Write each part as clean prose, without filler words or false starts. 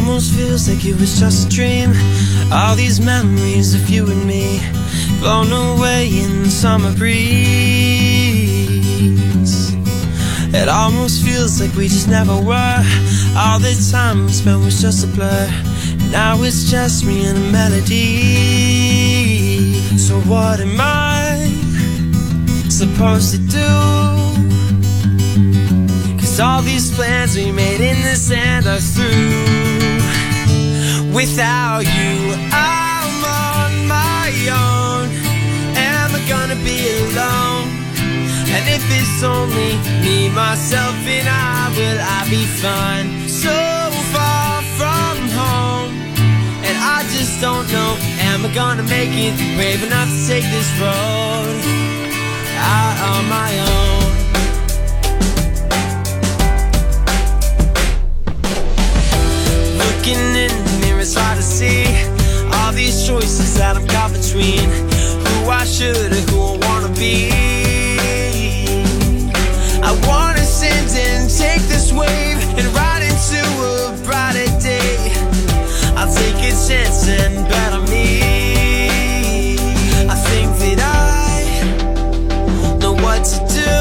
almost feels like it was just a dream. All these memories of you and me, blown away in the summer breeze. It almost feels like we just never were. All the time we spent was just a blur. Now it's just me and a melody. So what am I supposed to do? All these plans we made in the sand are through. Without you, I'm on my own. Am I gonna be alone? And if it's only me, myself, and I, will I be fine? So far from home, and I just don't know. Am I gonna make it brave enough to take this road out on my own? Looking in the mirror, it's hard to see all these choices that I'm caught between. Who I should or who I wanna be. I wanna send and take this wave and ride into a brighter day. I'll take a chance and bet on me. I think that I know what to do.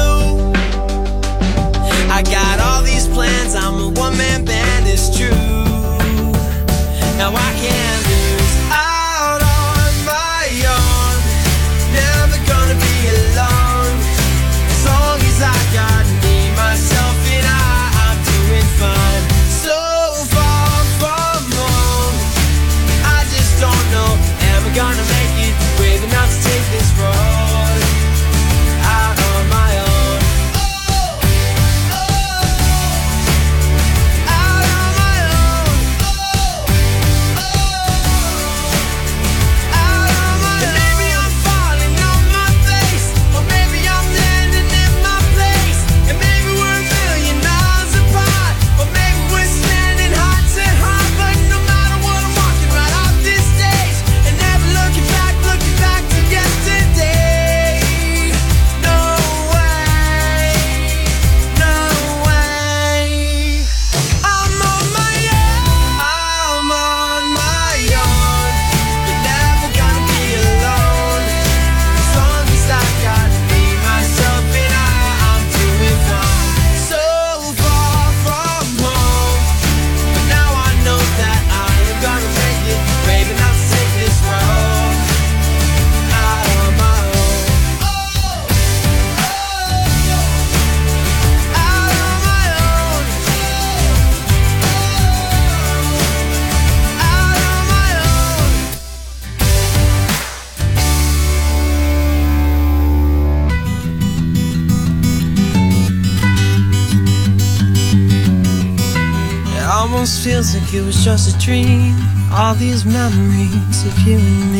I got all these plans, I'm a one-man band, it's true. Now I can't lose out on my own. Never gonna be alone. As long as I got me, myself, and I'm doing fine. So far from home, I just don't know. Am I gonna make it brave enough to take this road out on my own? Almost feels like it was just a dream. All these memories of you and me.